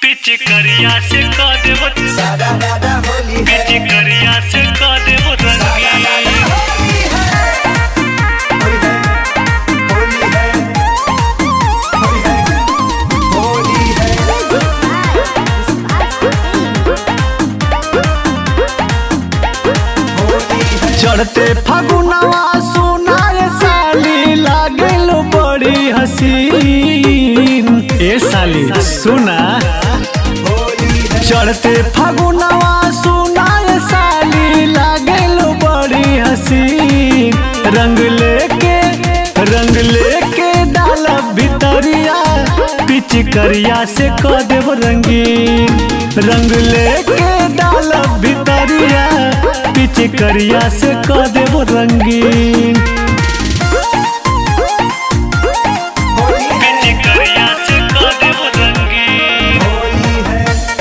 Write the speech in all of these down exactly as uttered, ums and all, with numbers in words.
पिचकरिया से क देबो सादा दादा होली है पिचकरिया से क देबो सादा दादा रंगी होली है होली है होली है होली है होली है चढ़ते फागुनवा सुनाए साली लागल बड़ी हसीन। ए साली सुना होली है चढ़ते फागुनवा सुनाए साली लागल बड़ी हसीन। रंग लेके रंग लेके डाल भितरिया पिचकरिया से क देव रंगीन। रंग लेके डाल भितरिया पिचकरिया से क देव रंगीन। होली है पिचकरिया से क देबो रंगी होली है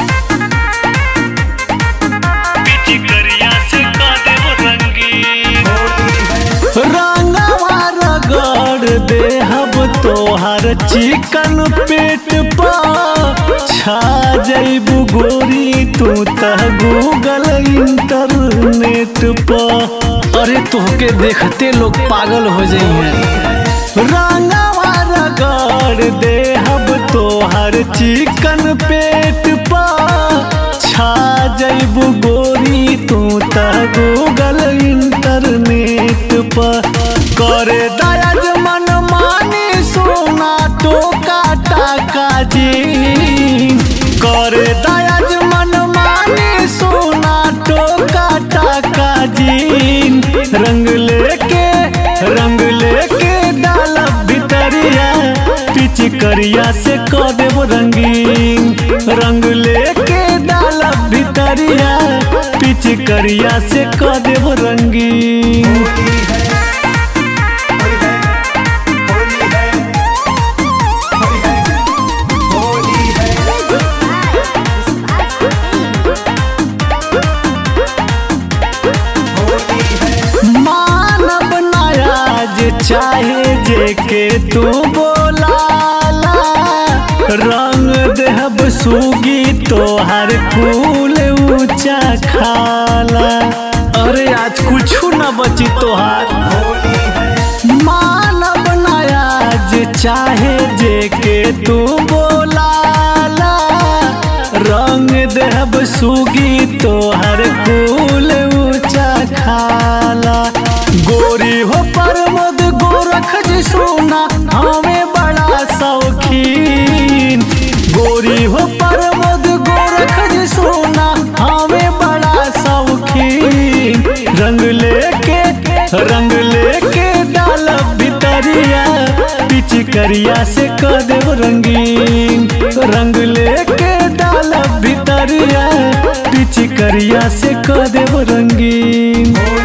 पिचकरिया से क देबो रंगी होली है रंगवा रगड़ देहब तोहर चिकन पेट पर छा जइबू गोरी तू तह गूगल इंटरनेट पर। अरे तोहके देखते लोग पागल हो जाइए। रंगवा रगड़ देहब तोहर चिकन पेट पर छा जइबू गोरी तू तह गूगल इंटरनेट पर। करे दयाज मन मानी सोना तो काटा काजी। करे दयाज मन मानी सोना तो काटा काजी। रंग लेके रंग लेके डाल भितरिया पिचकरिया से क देव रंगीन। रंग लेके डाल भितरिया पिचकरिया से क देव रंगीन। होली है होली है होली है होली है होली है होली है मानव नाराज चाहे जे के तू बोलाला। रंग देहब सूगी तोहर फूल ऊंचा खाला। अरे आज कुछ न बची तोहार। होली है मानव नाराज चाहे जे के तू बोलाला। रंग देहब सूगी तोहर फूल ऊंचा खाला। गोरी हो परमद गोरख जी सोना हमें बड़ा शौकीन। गोरी हो परमद गोरख जी सोना हमें बड़ा शौकीन। रंग लेके रंग लेके डाल भितरिया पिचकरिया से क देव रंगीन। रंग लेके डाल भितरिया पिचकरिया से क देव रंगीन।